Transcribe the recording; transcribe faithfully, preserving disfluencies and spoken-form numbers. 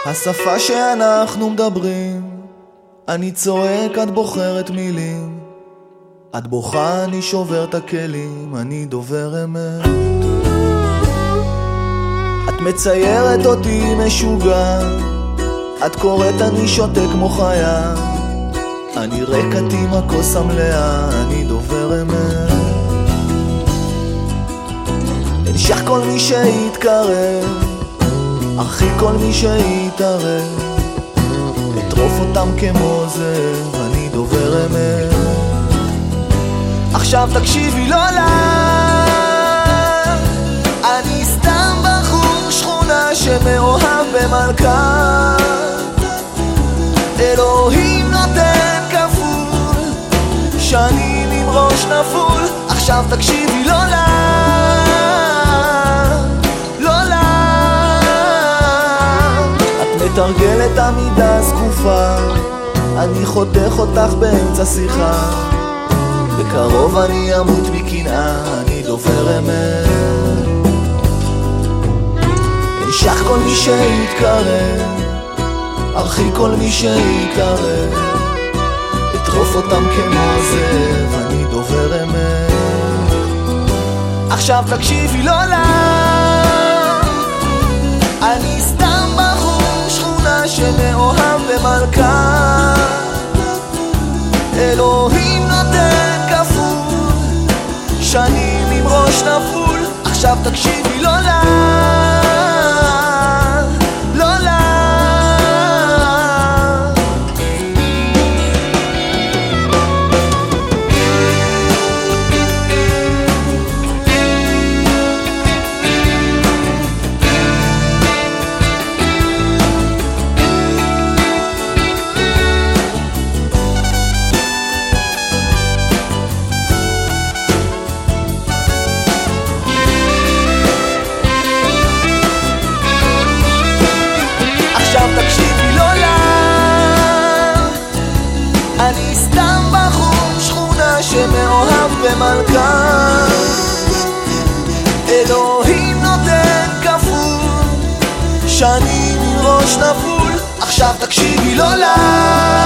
השפה שאנחנו מדברים, אני צועק, את בוחרת מילים, את בוכה, אני שובר את הכלים, אני דובר אמת. את מציירת אותי משוגע, את קוראת, אני שותה כמו חיה, אני רקת עם הכוס המלאה, אני דובר אמת. אנשך כל מי שיתקרב, אחי כל מי שיתערב, אטרוף אותם כמו זאב, אני דובר אמת. עכשיו תקשיבי לא לה, אני סתם בחור שכונה שמאוהב במלכה, אלוהים נותן כפול, שנים עם ראש נפול. עכשיו תקשיבי לא לה, מתרגלת עמידה זקופה, אני חותך אותך באמצע שיחה, בקרוב אני אמות מקנאה, אני דובר אמת. אנשך כל מי שיתקרב, ארחי כל מי שיתערב, אטרוף אותם כמו זאב, אני דובר אמת. עכשיו תקשיבי לא לה, אני סתם בחור שכונה שמאוהב במלכה, אלוהים נותן כפול, שנים עם ראש נפול. עכשיו תקשיבי לא לה, לא לה. עכשיו תקשיבי לא לה, אני סתם בחור שכונה שמאוהב במלכה, אלוהים נותן כפול, שנים עם ראש נפול. עכשיו תקשיבי לא לה.